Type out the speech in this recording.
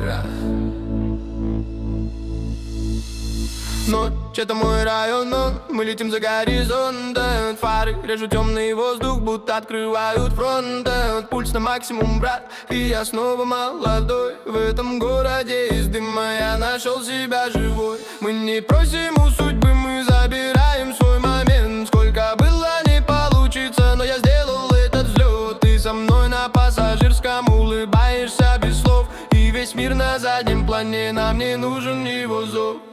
Раз. Ночь — это мой район, но мы летим за горизонтом. Фары режут темный воздух, будто открывают фронт. Пульс на максимум, брат, и я снова молодой. В этом городе из дыма я нашел себя живой. Мы не просим у судьбы, мы забираем свой момент. Сколько было, не получится, но я сделал этот взлет. Ты со мной на пассажирском, улыбаешься без слов. И весь мир на заднем плане, нам не нужен его зов.